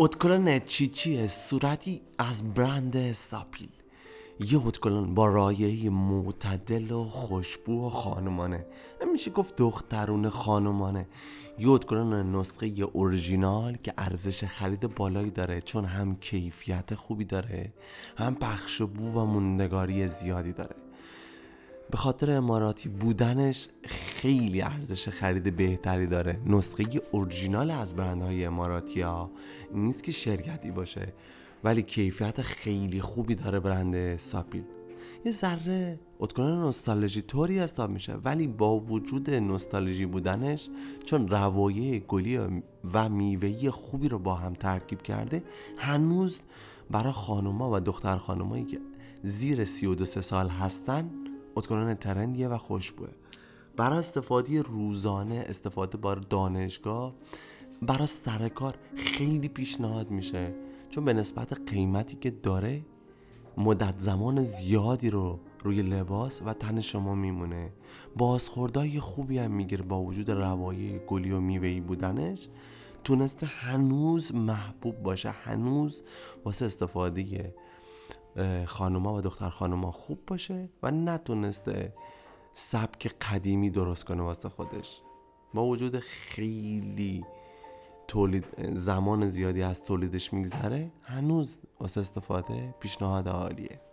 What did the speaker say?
اتکلون چیچی صورتی از برند استاپیل. یه اتکلون با رایحه معتدل و خوشبو و خانمانه، میشه گفت دخترونه خانمانه. یه اتکلون نسخه اورژینال که ارزش خرید بالایی داره، چون هم کیفیت خوبی داره، هم پخش بو و موندگاری زیادی داره. به خاطر اماراتی بودنش خیلی ارزش خرید بهتری داره. نسخه اورجینال از برندهای اماراتی ها نیست که شرکتی باشه، ولی کیفیت خیلی خوبی داره برند استاپیل. یه ذره اتکلون نوستالژی طوری حساب میشه، ولی با وجود نوستالژی بودنش، چون روایح گلی و میوه‌ای خوبی رو با هم ترکیب کرده، هنوز برای خانوما و دختر خانومایی که زیر 32 سال هستن اتکلون ترندیه و خوشبوه. برای استفاده روزانه، استفاده برای دانشگاه، برای سرکار خیلی پیشنهاد میشه، چون به نسبت قیمتی که داره مدت زمان زیادی رو روی لباس و تن شما میمونه. بازخوردای خوبی هم میگیره. با وجود روایح گلی و میوه‌ای بودنش تونسته هنوز محبوب باشه، هنوز واسه استفاده خانوما و دختر خانوما خوب باشه و نتونسته سبک قدیمی درست کنه واسه خودش. با وجود خیلی زمان زیادی از تولیدش میگذره، هنوز واسه استفاده پیشنهاد عالیه.